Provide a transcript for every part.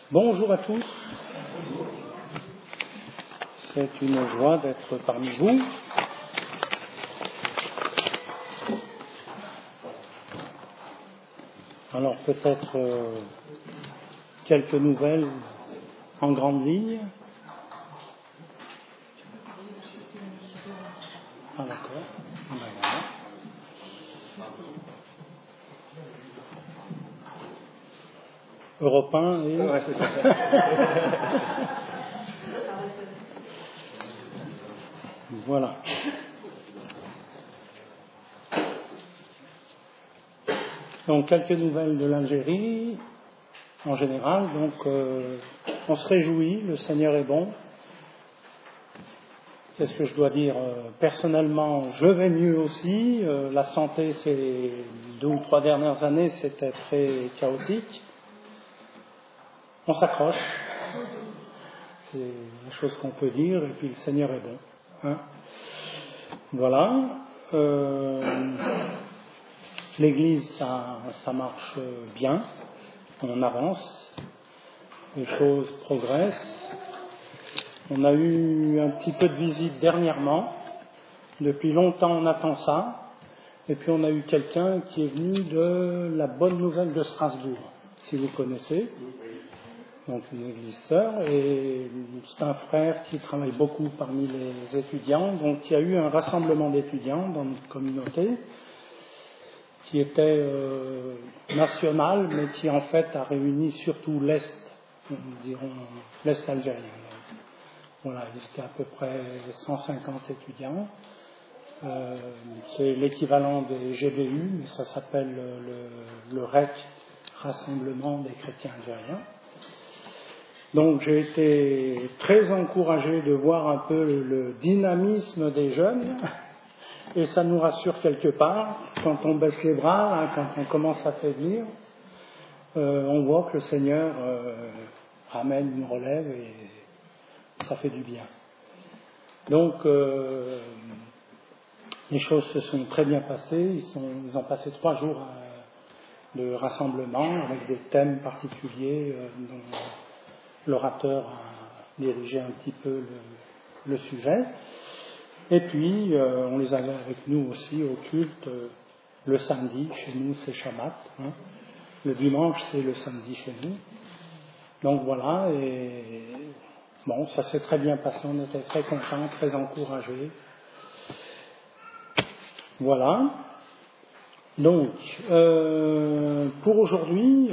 Bonjour à tous, c'est une joie d'être parmi vous. Alors peut-être quelques nouvelles en grande ligne. Ah d'accord, ah, ben voilà. Europe 1 et... Ouais, c'est ça. Voilà. Donc quelques nouvelles de l'Algérie en général. Donc on se réjouit, le Seigneur est bon. Qu'est-ce que je dois dire? Personnellement, je vais mieux aussi. La santé, ces 2 ou 3 dernières années, c'était très chaotique. On s'accroche. C'est la chose qu'on peut dire. Et puis le Seigneur est bon. Hein? Voilà. L'Église, ça marche bien. On avance. Les choses progressent. On a eu un petit peu de visite dernièrement. Depuis longtemps, on attend ça. Et puis, on a eu quelqu'un qui est venu de la Bonne Nouvelle de Strasbourg, si vous connaissez. Donc, une église sœur. Et c'est un frère qui travaille beaucoup parmi les étudiants. Donc, il y a eu un rassemblement d'étudiants dans notre communauté qui était national, mais qui, en fait, a réuni surtout l'Est, dirons l'Est algérien. Voilà, ils étaient à peu près 150 étudiants. C'est l'équivalent des GBU, mais ça s'appelle le REC, Rassemblement des chrétiens algériens. Donc j'ai été très encouragé de voir un peu le dynamisme des jeunes, et ça nous rassure quelque part. Quand on baisse les bras, hein, quand on commence à faiblir, on voit que le Seigneur ramène une relève et ça fait du bien. Donc, les choses se sont très bien passées. Ils ont passé 3 jours de rassemblement avec des thèmes particuliers dont l'orateur a dirigé un petit peu le sujet. Et puis, on les avait avec nous aussi au culte le samedi. Chez nous, c'est Shabbat. Hein. Le dimanche, c'est le samedi chez nous. Donc voilà, et bon, ça s'est très bien passé, on était très contents, très encouragés. Voilà. Donc, pour aujourd'hui,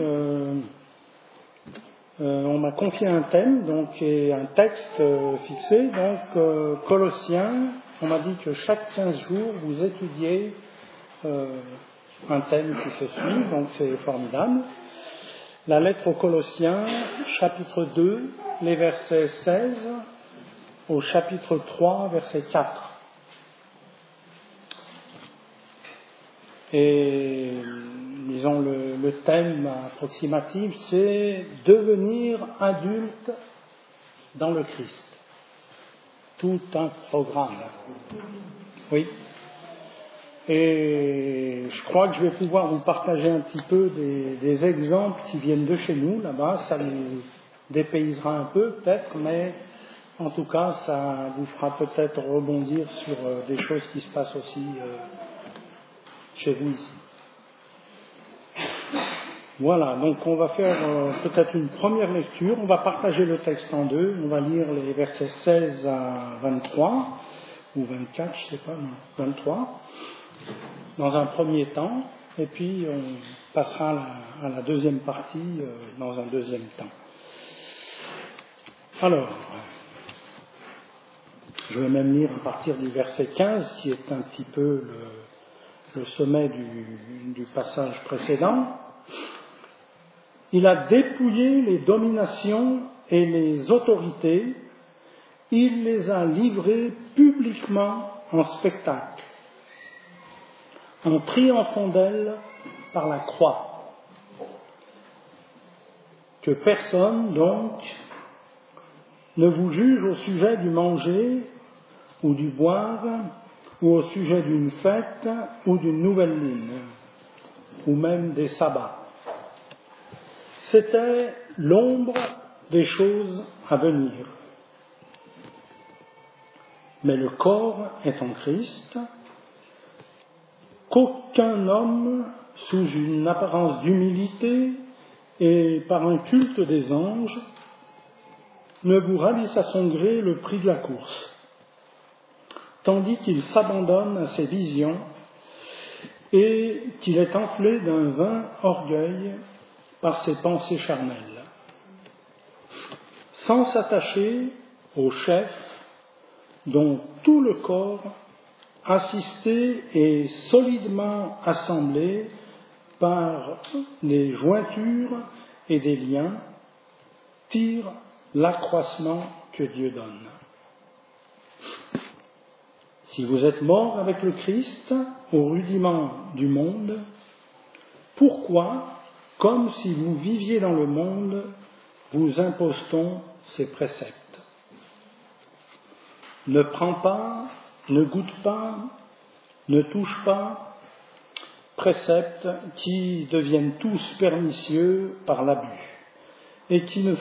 on m'a confié un thème, donc, et un texte fixé, donc Colossiens. On m'a dit que chaque 15 jours, vous étudiez un thème qui se suit, donc c'est formidable. La lettre aux Colossiens, chapitre 2, les versets 16 au chapitre 3, verset 4. Et disons le thème approximatif, c'est devenir adulte dans le Christ. Tout un programme. Oui. Et je crois que je vais pouvoir vous partager un petit peu des exemples qui viennent de chez nous, là-bas. Ça nous dépaysera un peu, peut-être, mais en tout cas, ça vous fera peut-être rebondir sur des choses qui se passent aussi chez vous ici. Voilà, donc on va faire peut-être une première lecture. On va partager le texte en 2. On va lire les versets 16 à 23, ou 24, je ne sais pas, non, 23. Dans un premier temps, et puis on passera à la deuxième partie dans un deuxième temps. Alors, je vais même lire à partir du verset 15, qui est un petit peu le sommet du passage précédent. Il a dépouillé les dominations et les autorités, il les a livrées publiquement en spectacle, en triomphant d'elle par la croix. Que personne, donc, ne vous juge au sujet du manger ou du boire, ou au sujet d'une fête ou d'une nouvelle lune, ou même des sabbats. C'était l'ombre des choses à venir. Mais le corps est en Christ, qu'aucun homme, sous une apparence d'humilité et par un culte des anges, ne vous ravisse à son gré le prix de la course, tandis qu'il s'abandonne à ses visions et qu'il est enflé d'un vain orgueil par ses pensées charnelles, sans s'attacher au chef dont tout le corps, assisté et solidement assemblé par les jointures et des liens, tire l'accroissement que Dieu donne. Si vous êtes mort avec le Christ au rudiment du monde, pourquoi, comme si vous viviez dans le monde, vous impose-t-on ces préceptes ? Ne prends pas, ne goûte pas, ne touche pas, préceptes qui deviennent tous pernicieux par l'abus et qui ne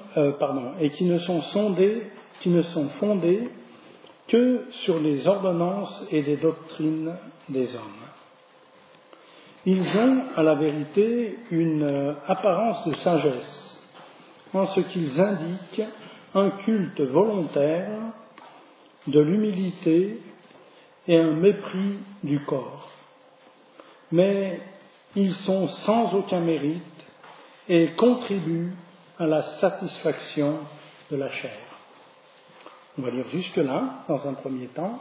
sont fondés que sur les ordonnances et les doctrines des hommes. Ils ont, à la vérité, une apparence de sagesse, en ce qu'ils indiquent un culte volontaire de l'humilité et un mépris du corps. Mais ils sont sans aucun mérite et contribuent à la satisfaction de la chair. On va lire jusque-là, dans un premier temps.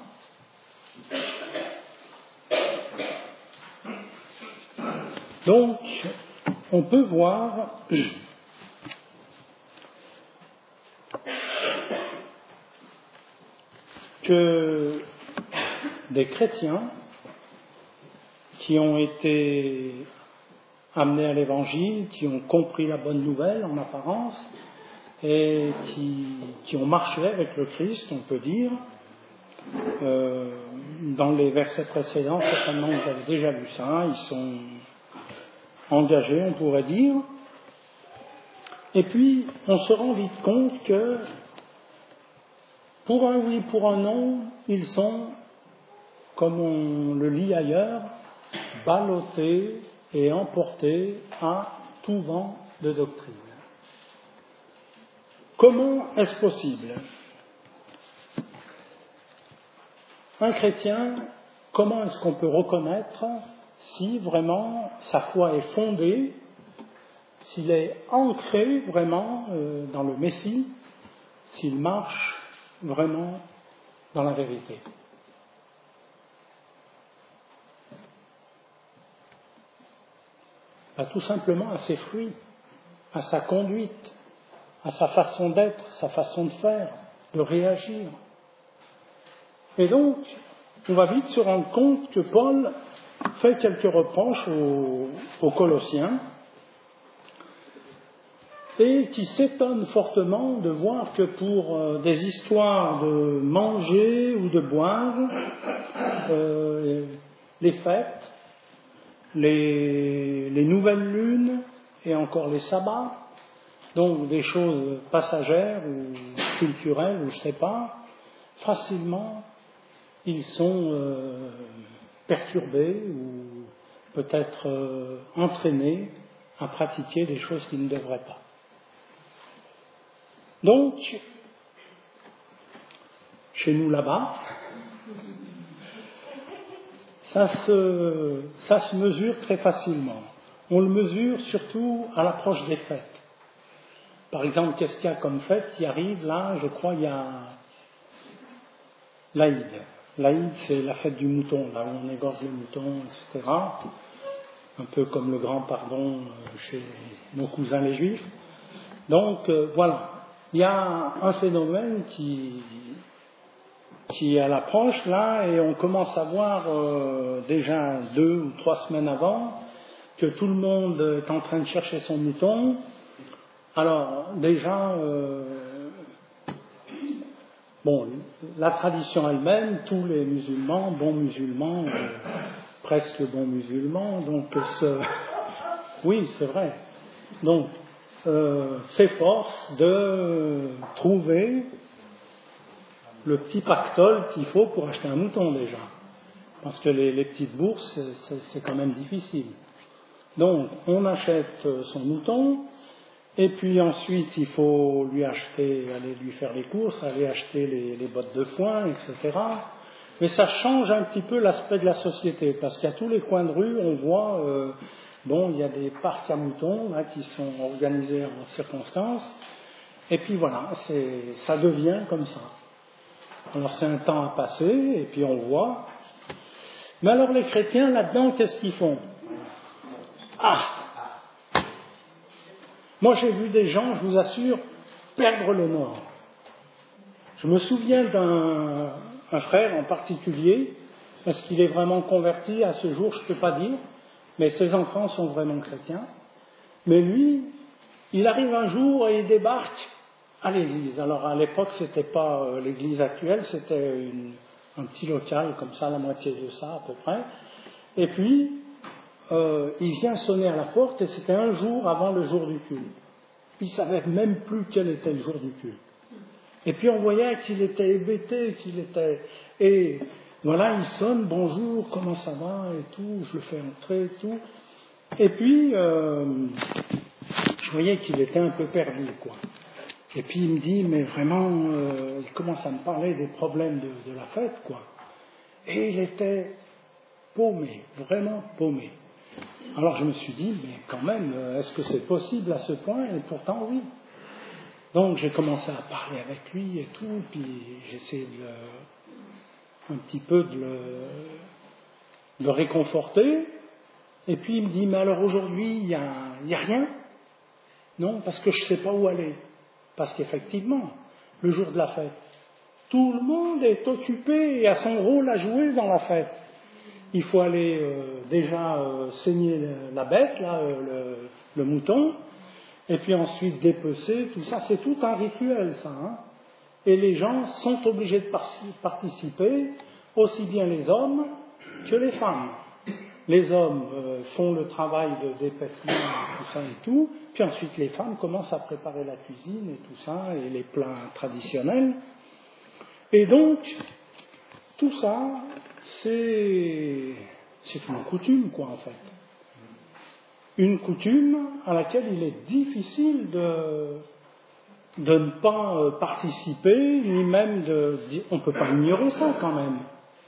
Donc, on peut voir que des chrétiens qui ont été amenés à l'Évangile, qui ont compris la bonne nouvelle en apparence, et qui ont marché avec le Christ, on peut dire. Dans les versets précédents, certainement vous avez déjà lu ça, ils sont engagés, on pourrait dire. Et puis, on se rend vite compte que, pour un oui, pour un non, ils sont, comme on le lit ailleurs, ballottés et emportés à tout vent de doctrine. Comment est-ce possible ? Un chrétien, comment est-ce qu'on peut reconnaître si vraiment sa foi est fondée, s'il est ancré vraiment dans le Messie, s'il marche vraiment dans la vérité ? Tout simplement à ses fruits, à sa conduite, à sa façon d'être, sa façon de faire, de réagir. Et donc, on va vite se rendre compte que Paul fait quelques reproches aux Colossiens et qui s'étonne fortement de voir que pour des histoires de manger ou de boire, les fêtes, les nouvelles lunes et encore les sabbats, donc des choses passagères ou culturelles, ou je ne sais pas, facilement ils sont perturbés ou peut-être entraînés à pratiquer des choses qu'ils ne devraient pas. Donc, chez nous là-bas, ça se mesure très facilement. On le mesure surtout à l'approche des fêtes. Par exemple, qu'est-ce qu'il y a comme fête qui arrive là ? Je crois il y a l'Aïd. L'Aïd, c'est la fête du mouton, là où on égorge le mouton, etc. Un peu comme le grand pardon chez nos cousins les Juifs. Donc, voilà. Il y a un phénomène qui est à l'approche, là, et on commence à voir déjà 2 ou 3 semaines avant que tout le monde est en train de chercher son mouton. Alors, déjà, la tradition elle-même, tous les musulmans, bons musulmans, presque bons musulmans, donc oui, c'est vrai. Donc, s'efforce de trouver le petit pactole qu'il faut pour acheter un mouton déjà. Parce que les petites bourses, c'est quand même difficile. Donc, on achète son mouton, et puis ensuite, il faut lui acheter, aller lui faire les courses, aller acheter les bottes de foin, etc. Mais ça change un petit peu l'aspect de la société, parce qu'à tous les coins de rue, on voit, il y a des parcs à moutons là, qui sont organisés en circonstances, et puis voilà, ça devient comme ça. Alors c'est un temps à passer, et puis on voit. Mais alors les chrétiens, là-dedans, qu'est-ce qu'ils font? Moi j'ai vu des gens, je vous assure, perdre le nord. Je me souviens d'un frère en particulier, est-ce qu'il est vraiment converti à ce jour, je ne peux pas dire, mais ses enfants sont vraiment chrétiens. Mais lui, il arrive un jour et il débarque à l'église. Alors à l'époque, c'était pas l'église actuelle, c'était un petit local comme ça, la moitié de ça à peu près. Et puis, il vient sonner à la porte et c'était un jour avant le jour du culte. Il ne savait même plus quel était le jour du culte. Et puis on voyait qu'il était hébété, Et voilà, il sonne, bonjour, comment ça va, et tout, je le fais entrer, et tout. Et puis, je voyais qu'il était un peu perdu, quoi. Et puis il me dit, mais vraiment, il commence à me parler des problèmes de la fête, quoi. Et il était paumé, vraiment paumé. Alors je me suis dit, mais quand même, est-ce que c'est possible à ce point? Et pourtant, oui. Donc j'ai commencé à parler avec lui et tout, puis j'ai essayé un petit peu de le réconforter. Et puis il me dit, mais alors aujourd'hui, il n'y a rien? Non, parce que je ne sais pas où aller. Parce qu'effectivement, le jour de la fête, tout le monde est occupé et a son rôle à jouer dans la fête. Il faut aller déjà saigner la bête, là, le mouton, et puis ensuite dépecer, tout ça, c'est tout un rituel, ça. Hein. Et les gens sont obligés de participer, aussi bien les hommes que les femmes. Les hommes font le travail de dépêchement, tout ça et tout, puis ensuite les femmes commencent à préparer la cuisine et tout ça, et les plats traditionnels. Et donc, tout ça, c'est une coutume, quoi, en fait. Une coutume à laquelle il est difficile de ne pas participer, ni même on ne peut pas ignorer ça, quand même.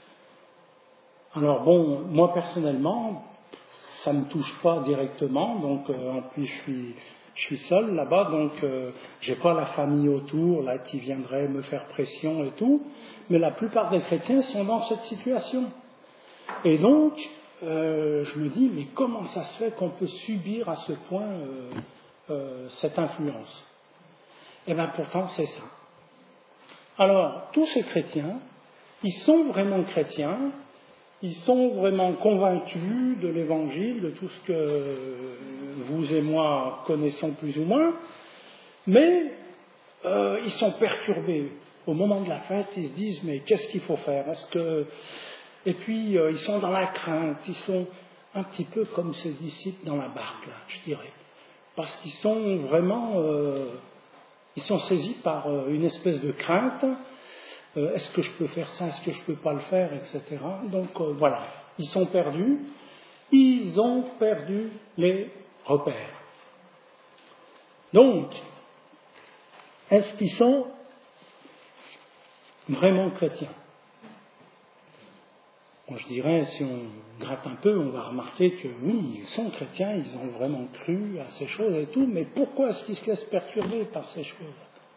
Alors bon, moi personnellement, ça ne me touche pas directement, donc en plus je suis seul là-bas, donc j'ai pas la famille autour là qui viendrait me faire pression et tout, mais la plupart des chrétiens sont dans cette situation. Et donc, je me dis, mais comment ça se fait qu'on peut subir à ce point cette influence? Eh bien pourtant c'est ça. Alors, tous ces chrétiens, ils sont vraiment chrétiens, ils sont vraiment convaincus de l'Évangile, de tout ce que vous et moi connaissons plus ou moins, mais ils sont perturbés. Au moment de la fête, ils se disent, mais qu'est-ce qu'il faut faire? Et puis, ils sont dans la crainte, ils sont un petit peu comme ces disciples dans la barque, là, je dirais. Parce qu'ils sont vraiment... ils sont saisis par une espèce de crainte. Est-ce que je peux faire ça? Est-ce que je ne peux pas le faire? Etc. Donc voilà, ils sont perdus. Ils ont perdu les repères. Donc, est-ce qu'ils sont vraiment chrétiens? Bon, je dirais, si on gratte un peu, on va remarquer que oui, ils sont chrétiens, ils ont vraiment cru à ces choses et tout, mais pourquoi est-ce qu'ils se laissent perturber par ces choses?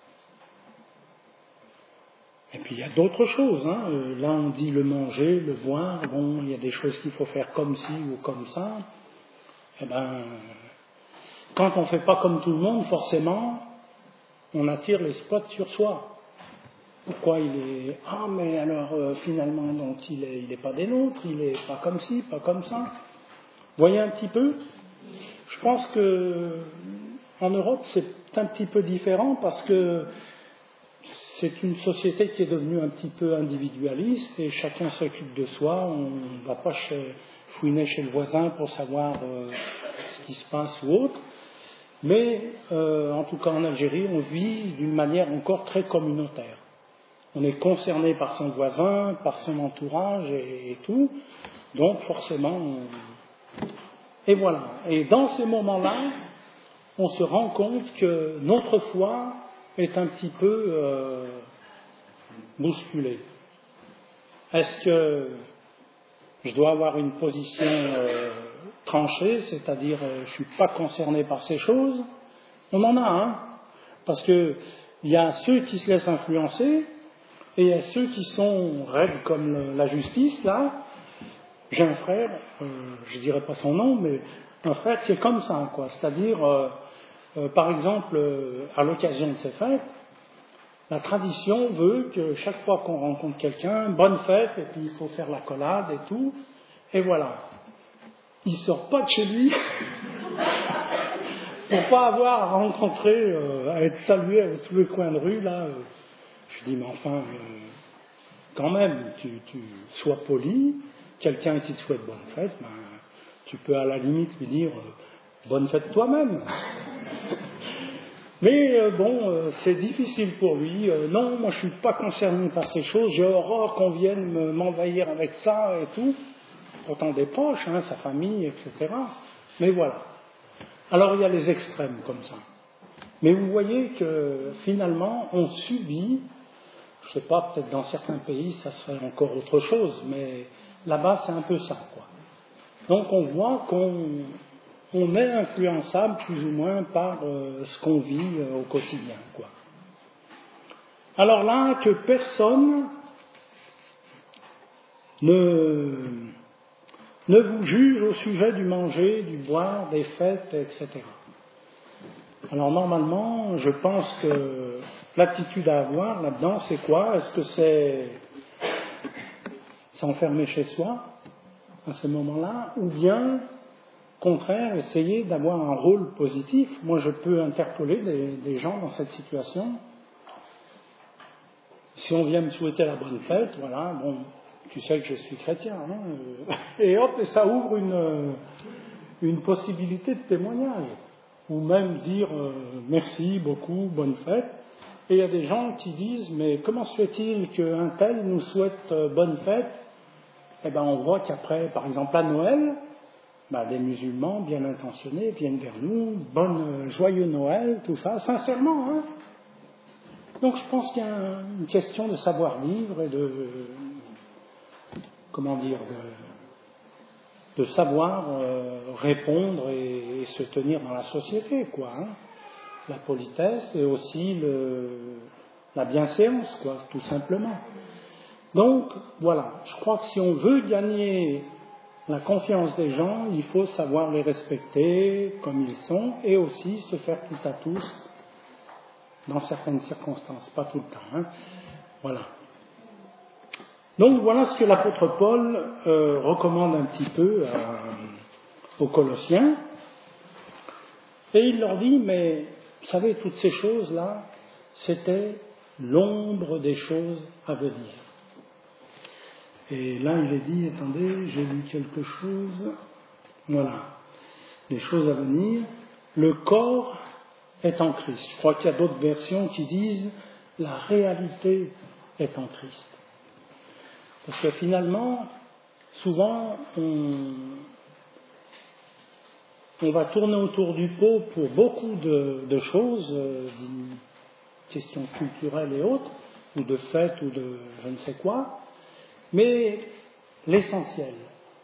Et puis il y a d'autres choses, hein. Là on dit le manger, le boire, bon, il y a des choses qu'il faut faire comme ci ou comme ça. Eh bien, quand on ne fait pas comme tout le monde, forcément, on attire les spots sur soi. Pourquoi il est... Ah, mais alors, finalement, donc, il est pas des nôtres, il est pas comme ci, pas comme ça. Voyez un petit peu? Je pense que en Europe, c'est un petit peu différent parce que c'est une société qui est devenue un petit peu individualiste et chacun s'occupe de soi. On ne va pas fouiner chez le voisin pour savoir ce qui se passe ou autre. Mais en tout cas en Algérie, on vit d'une manière encore très communautaire. On est concerné par son voisin, par son entourage et tout. Donc forcément, et voilà. Et dans ces moments-là, on se rend compte que notre foi est un petit peu bousculée. Est-ce que je dois avoir une position tranchée, c'est-à-dire je ne suis pas concerné par ces choses? On en a, hein, parce qu'il y a ceux qui se laissent influencer et il y a ceux qui sont raides comme la justice, là. J'ai un frère, je ne dirai pas son nom, mais un frère qui est comme ça, quoi. C'est-à-dire, par exemple, à l'occasion de ces fêtes, la tradition veut que chaque fois qu'on rencontre quelqu'un, bonne fête, et puis il faut faire l'accolade et tout, et voilà. Il ne sort pas de chez lui pour pas avoir à rencontrer, à être salué à tous les coins de rue, là. Je dis, mais enfin, quand même, tu sois poli, quelqu'un qui te souhaite bonne fête, ben, tu peux à la limite lui dire bonne fête toi-même. Mais c'est difficile pour lui. Non, moi je suis pas concerné par ces choses, j'ai horreur qu'on vienne m'envahir avec ça et tout. Pourtant des proches, hein, sa famille, etc. Mais voilà. Alors il y a les extrêmes comme ça. Mais vous voyez que finalement on subit, je ne sais pas, peut-être dans certains pays ça serait encore autre chose, mais là-bas c'est un peu ça, quoi. Donc on voit qu'on est influençable plus ou moins par ce qu'on vit au quotidien, quoi. Alors là, que personne ne vous juge au sujet du manger, du boire, des fêtes, etc. Alors normalement, je pense que l'attitude à avoir là-dedans, c'est quoi? Est-ce que c'est s'enfermer chez soi à ce moment-là, ou bien, au contraire, essayer d'avoir un rôle positif? Moi, je peux interpeller des gens dans cette situation. Si on vient me souhaiter la bonne fête, voilà, bon, tu sais que je suis chrétien, hein, et hop, et ça ouvre une possibilité de témoignage, ou même dire merci beaucoup, bonne fête. Et il y a des gens qui disent, mais comment se fait-il qu'un tel nous souhaite bonne fête? Eh bien, on voit qu'après, par exemple, à Noël, des musulmans bien intentionnés viennent vers nous, joyeux Noël, tout ça, sincèrement, hein. Donc je pense qu'il y a une question de savoir-vivre et de savoir répondre et se tenir dans la société, quoi, hein. La politesse et aussi la bienséance, quoi, tout simplement. Donc, voilà, je crois que si on veut gagner la confiance des gens, il faut savoir les respecter comme ils sont et aussi se faire tout à tous dans certaines circonstances, pas tout le temps, hein. Voilà. Donc voilà ce que l'apôtre Paul recommande un petit peu aux Colossiens. Et il leur dit, mais vous savez, toutes ces choses-là, c'était l'ombre des choses à venir. Et là, il est dit, attendez, j'ai lu quelque chose. Voilà. Les choses à venir. Le corps est en Christ. Je crois qu'il y a d'autres versions qui disent la réalité est en Christ. Parce que finalement, souvent, on va tourner autour du pot pour beaucoup de choses, d'une question culturelle et autres, ou de fêtes, ou de je ne sais quoi, mais l'essentiel,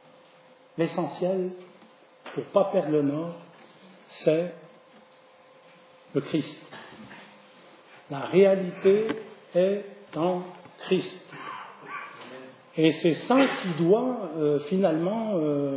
pour ne pas perdre le nord, c'est le Christ. La réalité est en Christ. Et c'est ça qui doit finalement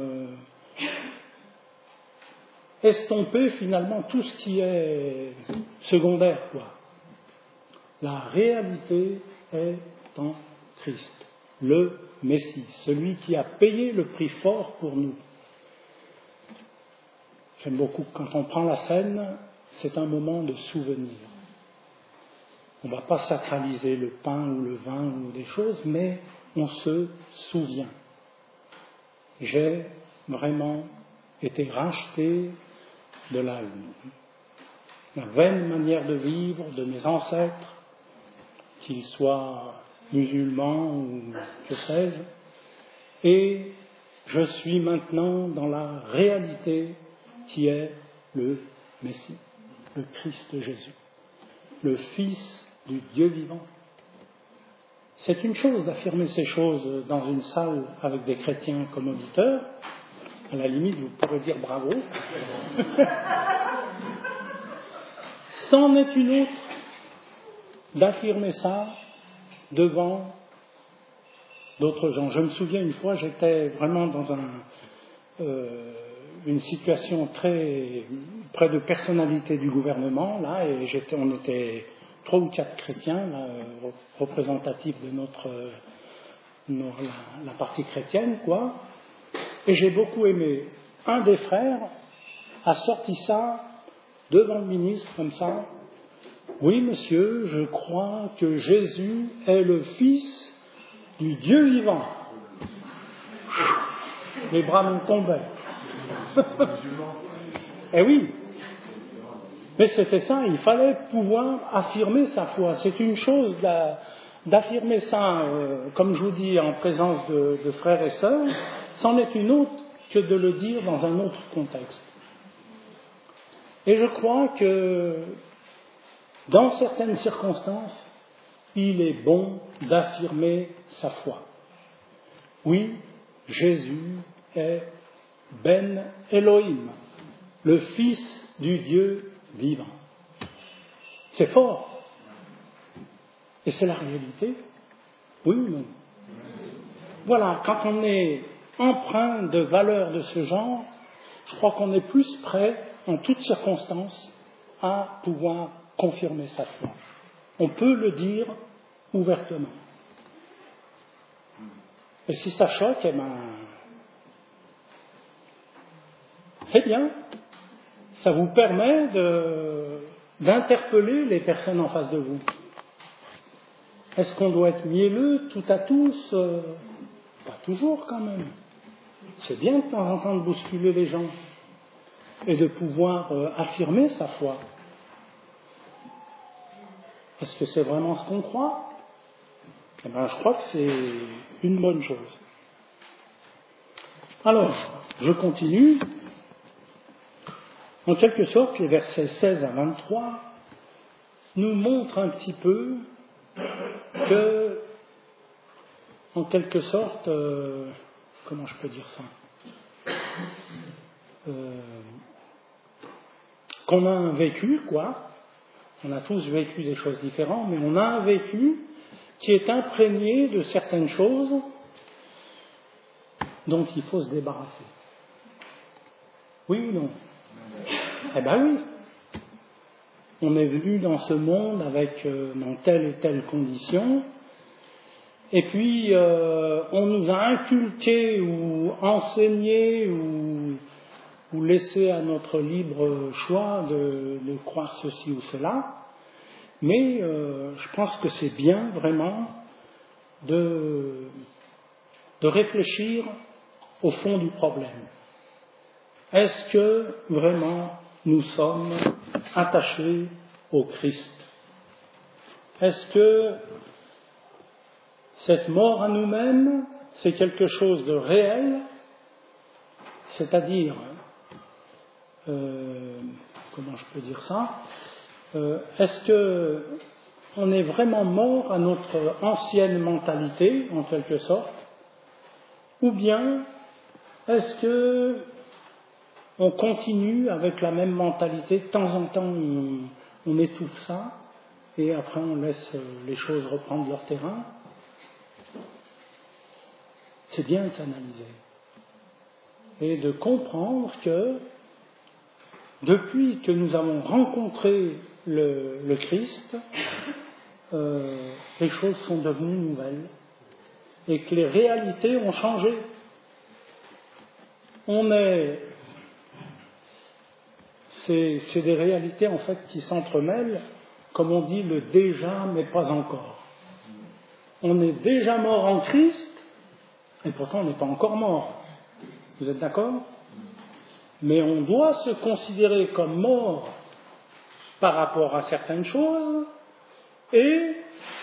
estomper finalement tout ce qui est secondaire, quoi. La réalité est en Christ, le Messie, celui qui a payé le prix fort pour nous. J'aime beaucoup quand on prend la scène, c'est un moment de souvenir. On ne va pas sacraliser le pain ou le vin ou des choses, mais on se souvient. J'ai vraiment été racheté de la la vaine manière de vivre de mes ancêtres, qu'ils soient musulmans ou que sais-je, et je suis maintenant dans la réalité qui est le Messie, le Christ Jésus, le Fils du Dieu vivant. C'est une chose d'affirmer ces choses dans une salle avec des chrétiens comme auditeurs. À la limite, vous pourrez dire bravo. C'en est une autre d'affirmer ça devant d'autres gens. Je me souviens une fois, j'étais vraiment dans une situation très près de personnalité du gouvernement, là, et on était 3 ou 4 chrétiens, là, représentatifs de la partie chrétienne, quoi. Et j'ai beaucoup aimé. Un des frères a sorti ça devant le ministre, comme ça. Oui, monsieur, je crois que Jésus est le Fils du Dieu vivant. Les bras m'en tombaient. Eh oui. Mais c'était ça, il fallait pouvoir affirmer sa foi. C'est une chose d'affirmer ça, comme je vous dis, en présence de frères et sœurs, c'en est une autre que de le dire dans un autre contexte. Et je crois que dans certaines circonstances, il est bon d'affirmer sa foi. Oui, Jésus est Ben Elohim, le Fils du Dieu vivant. C'est fort. Et c'est la réalité. Oui ou non? Voilà, quand on est empreint de valeurs de ce genre, je crois qu'on est plus prêt, en toutes circonstances, à pouvoir confirmer sa foi. On peut le dire ouvertement. Et si ça choque, eh ben, c'est bien. Ça vous permet d'interpeller les personnes en face de vous. Est-ce qu'on doit être mielleux tout à tous? Pas toujours quand même. C'est bien de temps en temps de bousculer les gens et de pouvoir affirmer sa foi. Est-ce que c'est vraiment ce qu'on croit? Eh bien, je crois que c'est une bonne chose. Alors, je continue. En quelque sorte, les versets 16 à 23 nous montrent un petit peu que, en quelque sorte, comment je peux dire ça, qu'on a un vécu, quoi. On a tous vécu des choses différentes, mais on a un vécu qui est imprégné de certaines choses dont il faut se débarrasser. Oui ou non? Eh bien oui. On est venu dans ce monde avec dans telle et telle condition, et puis on nous a inculqué ou enseigné ou laissé à notre libre choix de croire ceci ou cela, mais je pense que c'est bien vraiment de réfléchir au fond du problème. Est-ce que vraiment nous sommes attachés au Christ? Est-ce que cette mort à nous-mêmes, c'est quelque chose de réel? C'est-à-dire, comment je peux dire ça? Est-ce que on est vraiment mort à notre ancienne mentalité, en quelque sorte? Ou bien, est-ce que on continue avec la même mentalité, de temps en temps on étouffe ça, et après on laisse les choses reprendre leur terrain? C'est bien de s'analyser et de comprendre que depuis que nous avons rencontré le Christ, les choses sont devenues nouvelles et que les réalités ont changé. C'est des réalités en fait qui s'entremêlent, comme on dit, le déjà mais pas encore. On est déjà mort en Christ, et pourtant on n'est pas encore mort. Vous êtes d'accord? Mais on doit se considérer comme mort par rapport à certaines choses et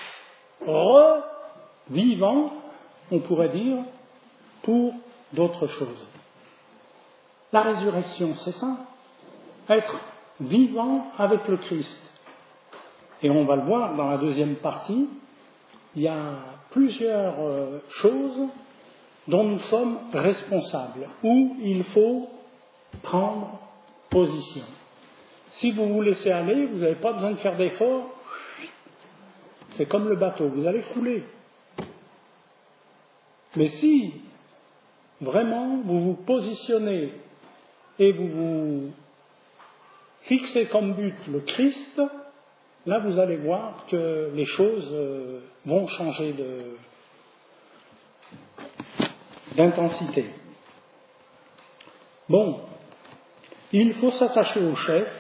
revivant, on pourrait dire, pour d'autres choses. La résurrection, c'est ça, être vivant avec le Christ. Et on va le voir dans la deuxième partie, il y a plusieurs choses dont nous sommes responsables, où il faut prendre position. Si vous vous laissez aller, vous n'avez pas besoin de faire d'efforts, c'est comme le bateau, vous allez couler. Mais si vraiment vous vous positionnez et vous vous fixez comme but le Christ, là vous allez voir que les choses vont changer d'intensité. Bon, il faut s'attacher au chef,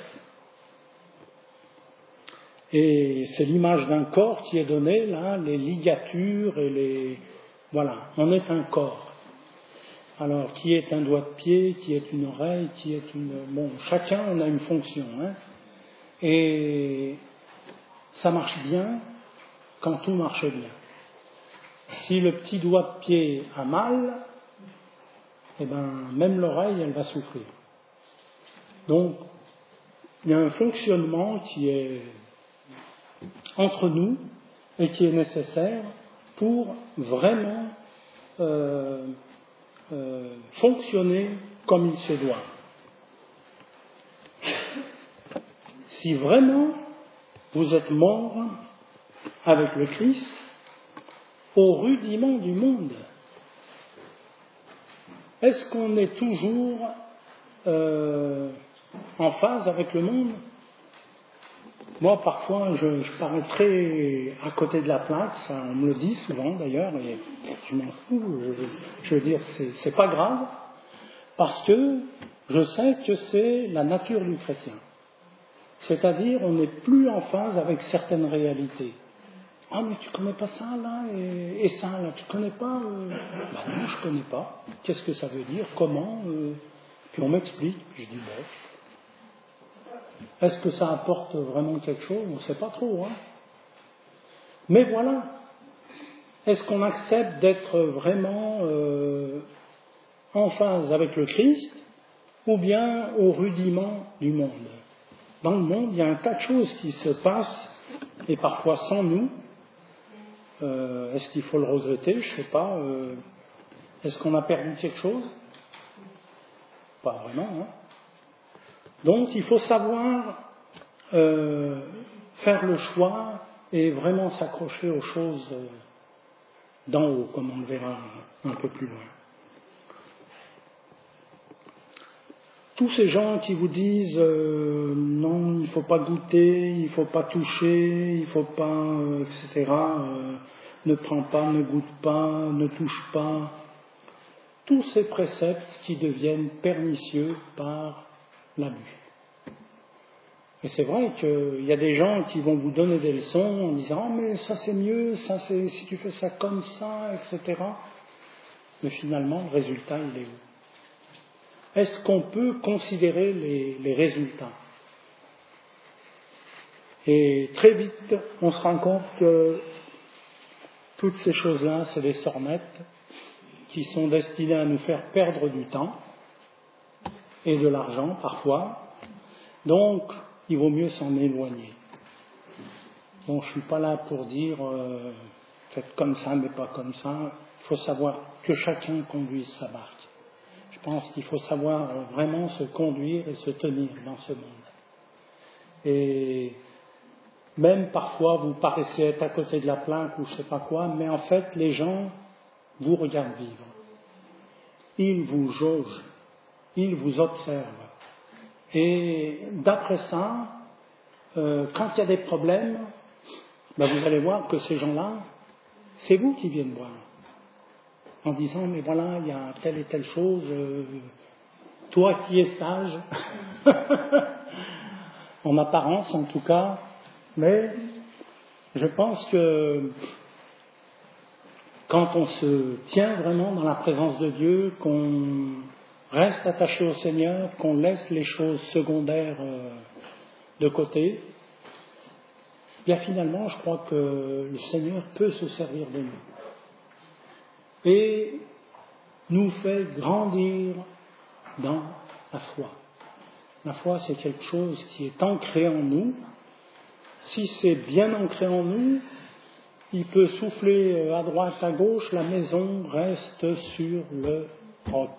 et c'est l'image d'un corps qui est donnée, là, les ligatures et les... Voilà, on est un corps. Alors, qui est un doigt de pied, qui est une oreille, qui est une... Bon, chacun, on a une fonction, hein. Et ça marche bien quand tout marche bien. Si le petit doigt de pied a mal, eh ben, même l'oreille, elle va souffrir. Donc, il y a un fonctionnement qui est entre nous et qui est nécessaire pour vraiment fonctionner comme il se doit. Si vraiment vous êtes mort avec le Christ au rudiment du monde, est-ce qu'on est toujours en phase avec le monde? Moi, parfois, je parais très à côté de la plaque, ça, on me le dit souvent d'ailleurs, et je m'en fous, je veux dire, c'est pas grave, parce que je sais que c'est la nature du chrétien. C'est-à-dire, on n'est plus en phase avec certaines réalités. Ah, mais tu connais pas ça, là, et ça, là, tu connais pas Ben non, je connais pas. Qu'est-ce que ça veut dire? Comment Puis on m'explique, je dis, bof. Est-ce que ça apporte vraiment quelque chose? On ne sait pas trop, hein. Mais voilà. Est-ce qu'on accepte d'être vraiment en phase avec le Christ, ou bien au rudiment du monde? Dans le monde, il y a un tas de choses qui se passent, et parfois sans nous. Est-ce qu'il faut le regretter? Je ne sais pas. Est-ce qu'on a perdu quelque chose? Pas vraiment, hein. Donc, il faut savoir faire le choix et vraiment s'accrocher aux choses d'en haut, comme on le verra un peu plus loin. Tous ces gens qui vous disent non, il ne faut pas goûter, il ne faut pas toucher, il ne faut pas, etc., ne prends pas, ne goûte pas, ne touche pas, tous ces préceptes qui deviennent pernicieux par l'abus. Et c'est vrai qu'il y a des gens qui vont vous donner des leçons en disant « Ah, mais ça c'est mieux, ça c'est si tu fais ça comme ça, etc. » Mais finalement, le résultat, il est où? Est-ce qu'on peut considérer les résultats? Et très vite, on se rend compte que toutes ces choses-là, c'est des sornettes qui sont destinées à nous faire perdre du temps et de l'argent parfois. Donc, il vaut mieux s'en éloigner. Donc, je ne suis pas là pour dire faites comme ça, mais pas comme ça. Il faut savoir que chacun conduise sa barque. Je pense qu'il faut savoir vraiment se conduire et se tenir dans ce monde. Et même parfois, vous paraissez être à côté de la plaque ou je ne sais pas quoi, mais en fait, les gens vous regardent vivre. Ils vous jaugent, ils vous observent. Et d'après ça, quand il y a des problèmes, ben vous allez voir que ces gens-là, c'est vous qui viennent voir. En disant, mais voilà, il y a telle et telle chose, toi qui es sage, en apparence en tout cas, mais je pense que quand on se tient vraiment dans la présence de Dieu, qu'on reste attaché au Seigneur, qu'on laisse les choses secondaires de côté, bien finalement, je crois que le Seigneur peut se servir de nous et nous fait grandir dans la foi. La foi, c'est quelque chose qui est ancré en nous. Si c'est bien ancré en nous, il peut souffler à droite, à gauche, la maison reste sur le roc.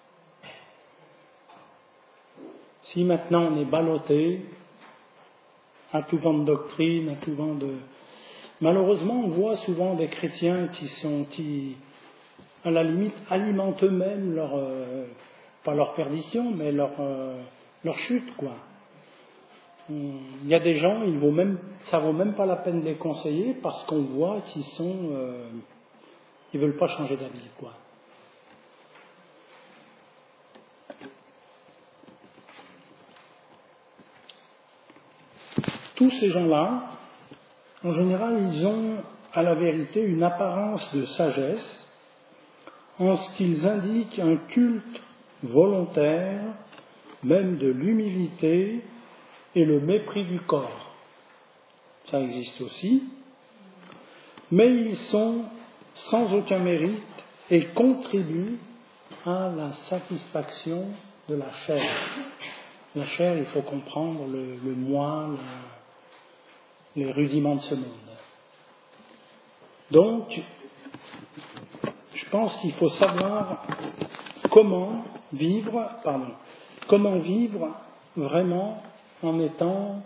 Si maintenant on est ballotté à tout vent de doctrine, à tout vent de... Malheureusement, on voit souvent des chrétiens qui à la limite, alimentent eux-mêmes pas leur perdition, mais leur chute, quoi. Il y a des gens, ça vaut même pas la peine de les conseiller parce qu'on voit ils veulent pas changer d'avis, quoi. Tous ces gens-là, en général, ils ont à la vérité une apparence de sagesse en ce qu'ils indiquent un culte volontaire, même de l'humilité et le mépris du corps. Ça existe aussi, mais ils sont sans aucun mérite et contribuent à la satisfaction de la chair. La chair, il faut comprendre le moi, les rudiments de ce monde. Donc, je pense qu'il faut savoir comment vivre vraiment en étant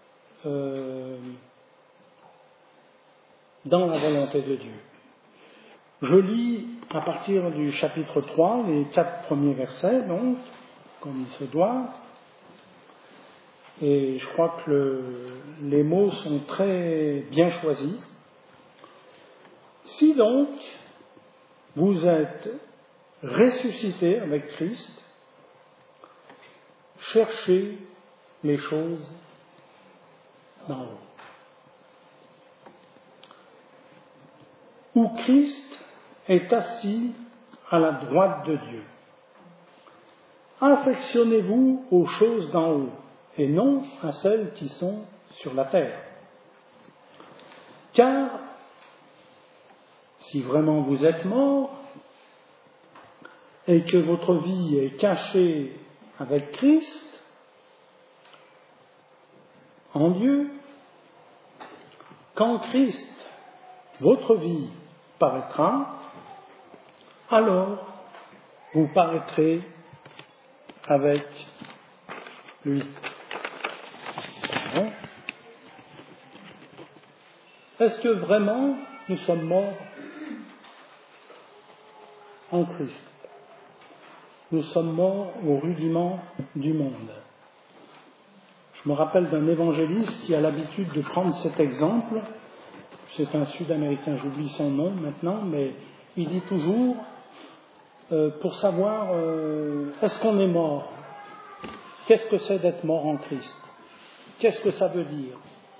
dans la volonté de Dieu. Je lis à partir du chapitre 3, les 4 premiers versets, donc, comme il se doit, et je crois que les mots sont très bien choisis. Si donc vous êtes ressuscité avec Christ, cherchez les choses d'en haut, où Christ est assis à la droite de Dieu. Affectionnez-vous aux choses d'en haut, et non à celles qui sont sur la terre. Car, si vraiment vous êtes mort, et que votre vie est cachée avec Christ, en Dieu, quand Christ, votre vie, paraîtra, alors vous paraîtrez avec lui. Est-ce que vraiment nous sommes morts en Christ? Nous sommes morts au rudiment du monde. Je me rappelle d'un évangéliste qui a l'habitude de prendre cet exemple. C'est un Sud-Américain, j'oublie son nom maintenant, mais il dit toujours, pour savoir est-ce qu'on est mort? Qu'est-ce que c'est d'être mort en Christ? Qu'est-ce que ça veut dire?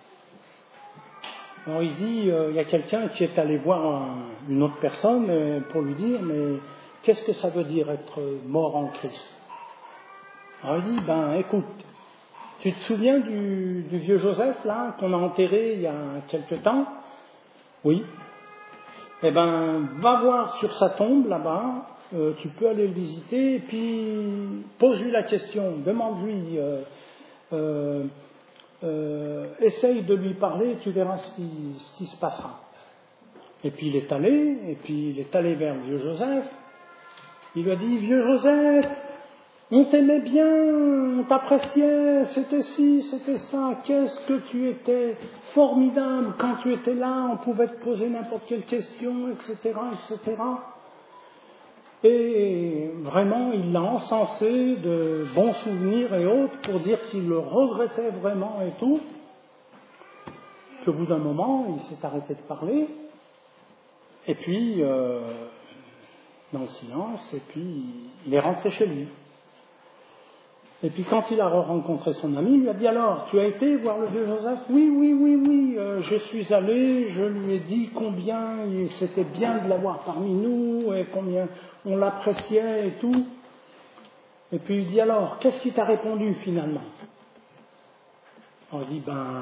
Alors il dit, il y a quelqu'un qui est allé voir une autre personne pour lui dire, mais qu'est-ce que ça veut dire être mort en Christ? Alors il dit, écoute, tu te souviens du vieux Joseph, là, qu'on a enterré il y a quelque temps? Oui. Eh va voir sur sa tombe, là-bas, tu peux aller le visiter, et puis pose-lui la question, demande-lui, essaye de lui parler, tu verras ce qui se passera. Et puis il est allé vers le vieux Joseph, il lui a dit, vieux Joseph, on t'aimait bien, on t'appréciait, c'était ci, c'était ça, qu'est-ce que tu étais formidable, quand tu étais là, on pouvait te poser n'importe quelle question, etc., etc. Et vraiment, il l'a encensé de bons souvenirs et autres pour dire qu'il le regrettait vraiment et tout. Qu'au bout d'un moment, il s'est arrêté de parler, et puis, dans le silence, et puis il est rentré chez lui. Et puis quand il a rencontré son ami, il lui a dit, alors, tu as été voir le vieux Joseph? Oui, je suis allé, je lui ai dit combien c'était bien de l'avoir parmi nous, et combien on l'appréciait et tout. Et puis il dit, alors, qu'est-ce qu'il t'a répondu finalement? On dit,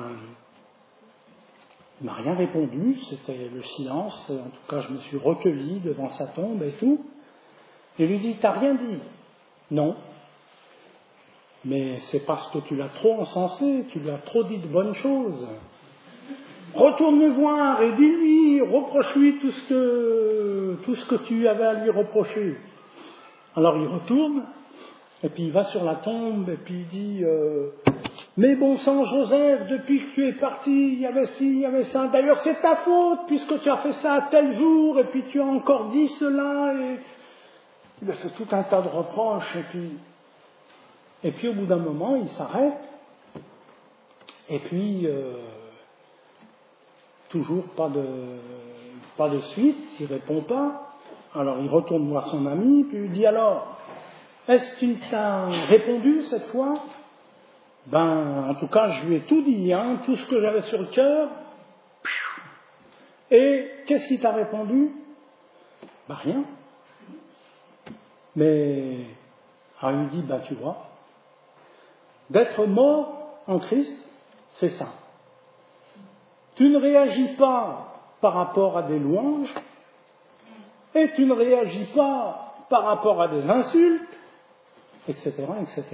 il m'a rien répondu, c'était le silence, et en tout cas je me suis recueilli devant sa tombe et tout. Et lui dit, t'as rien dit? Non. Mais c'est parce que tu l'as trop encensé, tu lui as trop dit de bonnes choses. Retourne le voir et dis-lui, reproche-lui tout ce que tu avais à lui reprocher. Alors il retourne, et puis il va sur la tombe, et puis il dit, mais bon sang Joseph, depuis que tu es parti, il y avait ci, il y avait ça. D'ailleurs c'est ta faute, puisque tu as fait ça à tel jour, et puis tu as encore dit cela, et il a fait tout un tas de reproches, et puis au bout d'un moment, il s'arrête, et puis toujours pas de suite, il répond pas. Alors il retourne voir son ami, puis il dit alors, est-ce qu'il t'a répondu cette fois? En tout cas, je lui ai tout dit, tout ce que j'avais sur le cœur. Et qu'est-ce qu'il t'a répondu? Rien. Mais alors il dit, tu vois, d'être mort en Christ, c'est ça. Tu ne réagis pas par rapport à des louanges, et tu ne réagis pas par rapport à des insultes, etc., etc.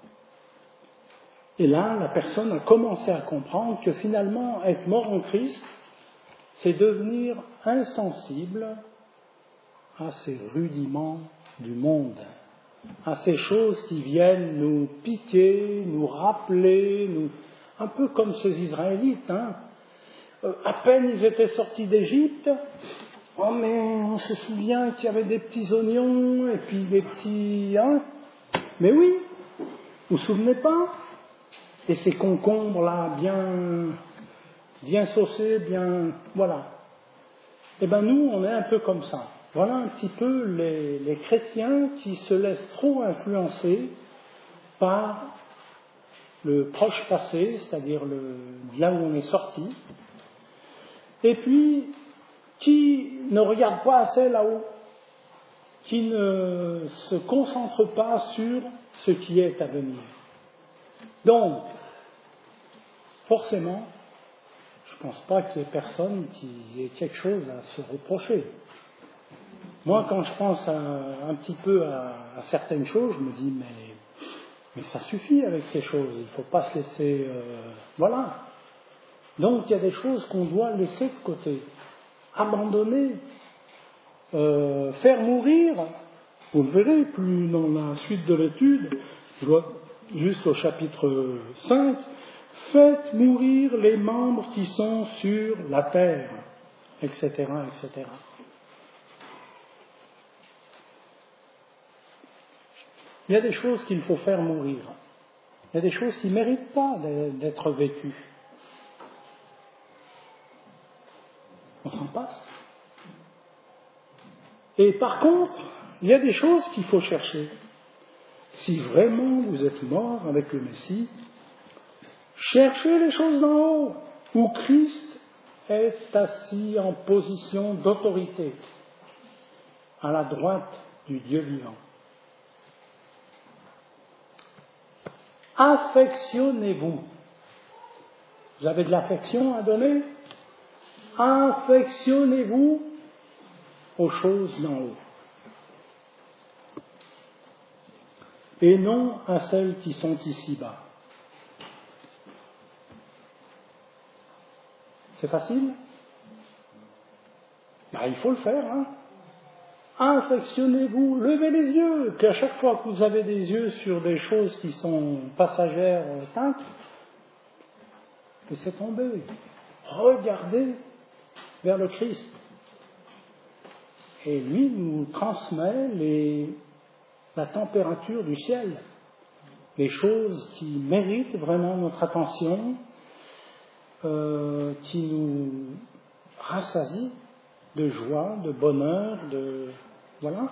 Et là, la personne a commencé à comprendre que finalement, être mort en Christ, c'est devenir insensible à ces rudiments du monde, à ces choses qui viennent nous piquer, nous rappeler, un peu comme ces Israélites. À peine ils étaient sortis d'Égypte, oh mais on se souvient qu'il y avait des petits oignons et puis des petits... Mais oui, vous vous souvenez pas? Et ces concombres là, bien saucés, voilà. Eh nous, on est un peu comme ça. Voilà un petit peu les chrétiens qui se laissent trop influencer par le proche passé, c'est-à-dire là où on est sorti, et puis qui ne regardent pas assez là-haut, qui ne se concentrent pas sur ce qui est à venir. Donc, forcément, je ne pense pas qu'il y ait personne qui ait quelque chose à se reprocher. Moi, quand je pense un petit peu à certaines choses, je me dis, mais ça suffit avec ces choses, il ne faut pas se laisser... voilà. Donc, il y a des choses qu'on doit laisser de côté, abandonner, faire mourir. Vous le verrez, plus dans la suite de l'étude, je vois juste au chapitre 5, faites mourir les membres qui sont sur la terre, etc., etc. Il y a des choses qu'il faut faire mourir. Il y a des choses qui ne méritent pas d'être vécues. On s'en passe. Et par contre, il y a des choses qu'il faut chercher. Si vraiment vous êtes mort avec le Messie, cherchez les choses d'en haut, où Christ est assis en position d'autorité, à la droite du Dieu vivant. Affectionnez-vous. Vous avez de l'affection à donner? Affectionnez-vous aux choses d'en haut. Et non à celles qui sont ici-bas. C'est facile? Il faut le faire, Affectionnez-vous, levez les yeux, qu'à chaque fois que vous avez des yeux sur des choses qui sont passagères, laissez tomber. Regardez vers le Christ. Et lui nous transmet la température du ciel, les choses qui méritent vraiment notre attention, qui nous rassasient de joie, de bonheur, voilà.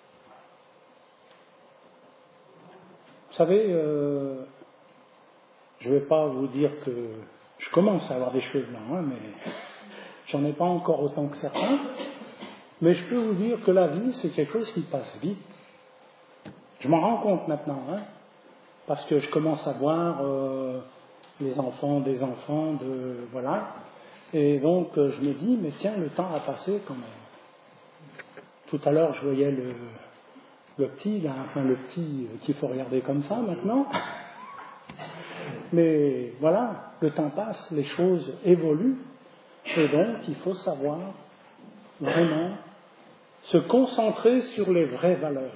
Vous savez, je ne vais pas vous dire que je commence à avoir des cheveux blancs, mais j'en ai pas encore autant que certains. Mais je peux vous dire que la vie, c'est quelque chose qui passe vite. Je m'en rends compte maintenant, parce que je commence à voir les enfants des enfants, voilà. Et donc je me dis, mais tiens, le temps a passé quand même. Tout à l'heure, je voyais le petit, là, enfin le petit qu'il faut regarder comme ça maintenant. Mais voilà, le temps passe, les choses évoluent, et donc il faut savoir vraiment se concentrer sur les vraies valeurs.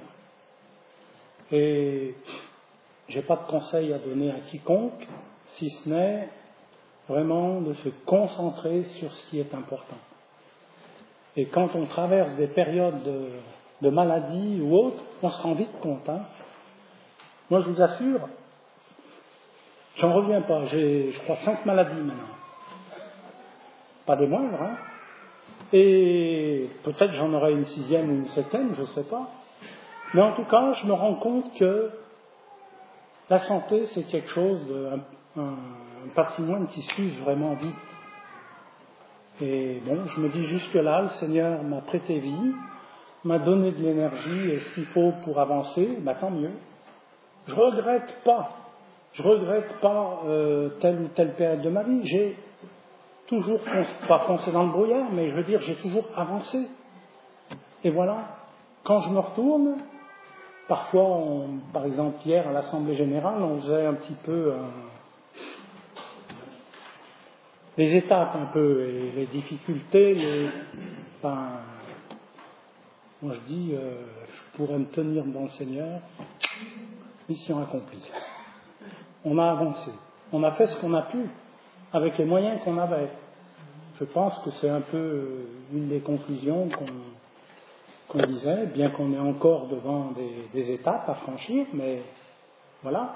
Et je n'ai pas de conseil à donner à quiconque, si ce n'est vraiment de se concentrer sur ce qui est important. Et quand on traverse des périodes de maladie ou autres, on se rend vite compte. Moi, je vous assure, j'en reviens pas. J'ai, je crois, 5 maladies maintenant. Pas des moindres, hein. Et peut-être j'en aurai une 6e ou une 7e, je ne sais pas. Mais en tout cas, je me rends compte que la santé, c'est quelque chose, un patrimoine qui s'use vraiment vite. Et bon, je me dis jusque-là, le Seigneur m'a prêté vie, m'a donné de l'énergie et ce qu'il faut pour avancer, tant mieux. Je regrette pas telle ou telle période de ma vie. J'ai toujours, pas foncé dans le brouillard, mais je veux dire, j'ai toujours avancé. Et voilà, quand je me retourne, parfois, par exemple hier à l'Assemblée Générale, on faisait un petit peu les étapes un peu, et les difficultés, moi je dis, je pourrais me tenir devant le Seigneur, mission accomplie. On a avancé, on a fait ce qu'on a pu, avec les moyens qu'on avait. Je pense que c'est un peu une des conclusions qu'on disait, bien qu'on est encore devant des étapes à franchir, mais voilà.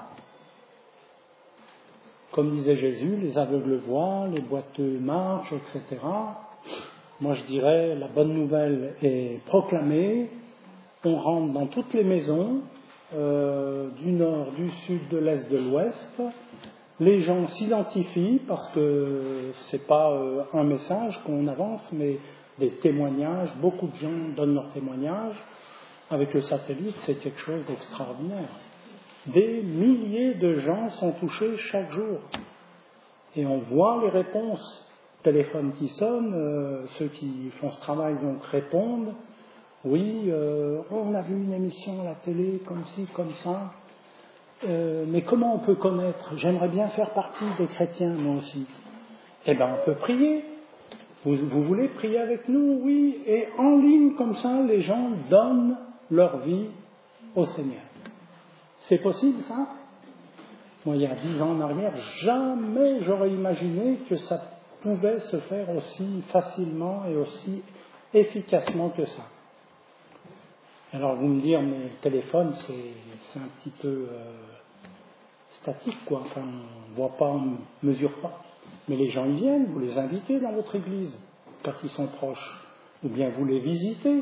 Comme disait Jésus, les aveugles voient, les boiteux marchent, etc. Moi je dirais, la bonne nouvelle est proclamée, on rentre dans toutes les maisons, du nord, du sud, de l'est, de l'ouest. Les gens s'identifient parce que c'est pas un message qu'on avance, mais des témoignages. Beaucoup de gens donnent leurs témoignages. Avec le satellite, c'est quelque chose d'extraordinaire. Des milliers de gens sont touchés chaque jour. Et on voit les réponses. Téléphone qui sonne, ceux qui font ce travail donc répondent. Oui, on a vu une émission à la télé comme ci, comme ça. Mais comment on peut connaître? J'aimerais bien faire partie des chrétiens, moi aussi. Eh bien, on peut prier. Vous voulez prier avec nous? Oui. Et en ligne, comme ça, les gens donnent leur vie au Seigneur. C'est possible, ça? Moi, il y a 10 ans en arrière, jamais j'aurais imaginé que ça pouvait se faire aussi facilement et aussi efficacement que ça. Alors, vous me direz, mais le téléphone, c'est un petit peu statique, quoi. Enfin, on ne voit pas, on ne mesure pas. Mais les gens y viennent, vous les invitez dans votre église, quand ils sont proches. Ou bien vous les visitez.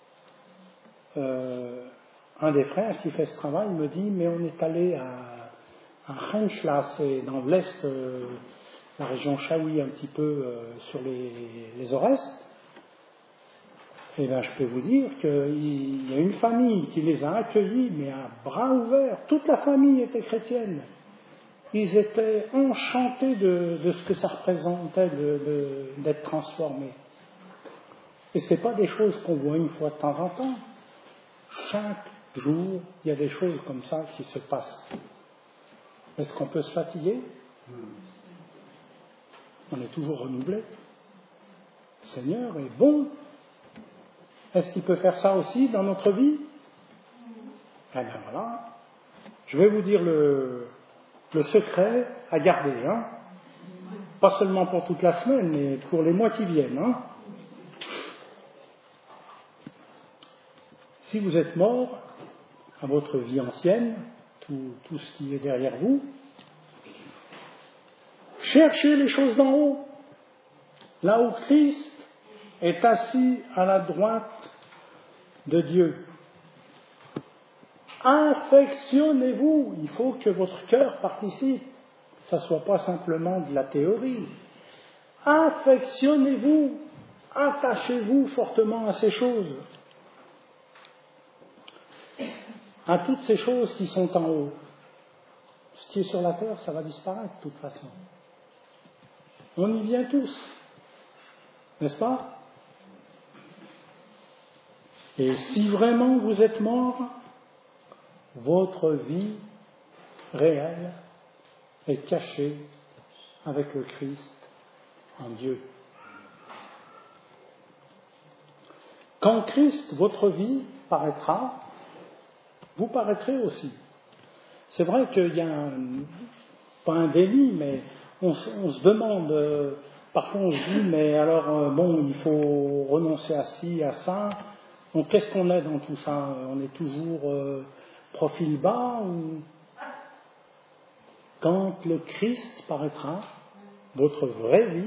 Un des frères qui fait ce travail me dit, mais on est allé à Rhenschla, c'est dans l'est, la région Chaoui, un petit peu sur les Aurès. Eh bien, je peux vous dire qu'il y a une famille qui les a accueillis, mais à bras ouverts. Toute la famille était chrétienne. Ils étaient enchantés de ce que ça représentait d'être transformés. Et ce n'est pas des choses qu'on voit une fois de temps en temps. Chaque jour, il y a des choses comme ça qui se passent. Est-ce qu'on peut se fatiguer? On est toujours renouvelé. Le Seigneur est bon. Est-ce qu'il peut faire ça aussi dans notre vie? Eh bien voilà. Je vais vous dire le secret à garder. Pas seulement pour toute la semaine, mais pour les mois qui viennent. Si vous êtes mort à votre vie ancienne, tout ce qui est derrière vous, cherchez les choses d'en haut, là où Christ est assis à la droite de Dieu. Affectionnez-vous, il faut que votre cœur participe, ça ne soit pas simplement de la théorie. Affectionnez-vous, attachez-vous fortement à ces choses, à toutes ces choses qui sont en haut. Ce qui est sur la terre, ça va disparaître de toute façon. On y vient tous, n'est-ce pas? Et si vraiment vous êtes mort, votre vie réelle est cachée avec le Christ en Dieu. Quand Christ, votre vie, paraîtra, vous paraîtrez aussi. C'est vrai qu'il y a pas un déni, mais on se demande, parfois on se dit, mais alors, il faut renoncer à ci, à ça. Donc qu'est-ce qu'on est dans tout ça? On est toujours profil bas ou... Quand le Christ paraîtra, votre vraie vie,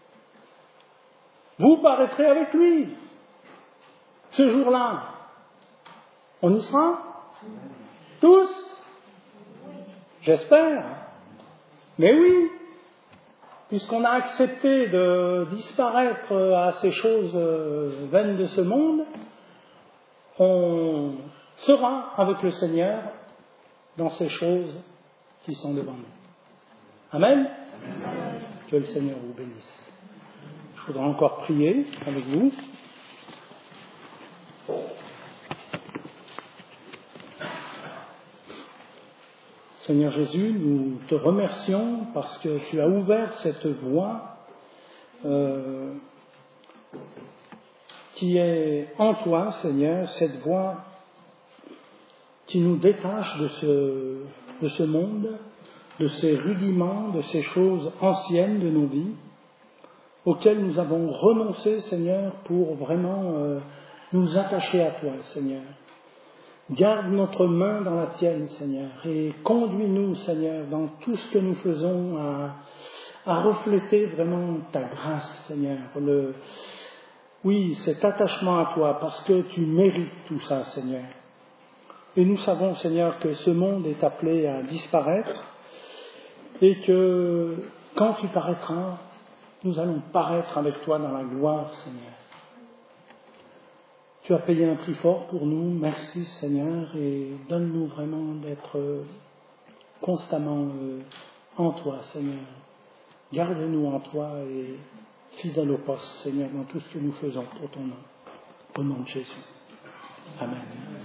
vous paraîtrez avec lui. Ce jour-là, on y sera? Tous? J'espère. Mais oui, puisqu'on a accepté de disparaître à ces choses vaines de ce monde, on sera avec le Seigneur dans ces choses qui sont devant nous. Amen. Que le Seigneur vous bénisse. Je voudrais encore prier avec vous. Seigneur Jésus, nous te remercions parce que tu as ouvert cette voie qui est en toi, Seigneur, cette voie qui nous détache de ce monde, de ces rudiments, de ces choses anciennes de nos vies, auxquelles nous avons renoncé, Seigneur, pour vraiment nous attacher à toi, Seigneur. Garde notre main dans la tienne, Seigneur, et conduis-nous, Seigneur, dans tout ce que nous faisons à refléter vraiment ta grâce, Seigneur. Oui, cet attachement à toi, parce que tu mérites tout ça, Seigneur. Et nous savons, Seigneur, que ce monde est appelé à disparaître et que quand tu paraîtras, nous allons paraître avec toi dans la gloire, Seigneur. Tu as payé un prix fort pour nous, merci Seigneur, et donne-nous vraiment d'être constamment en toi, Seigneur. Garde-nous en toi et fidèle au poste, Seigneur, dans tout ce que nous faisons pour ton nom. Au nom de Jésus. Amen.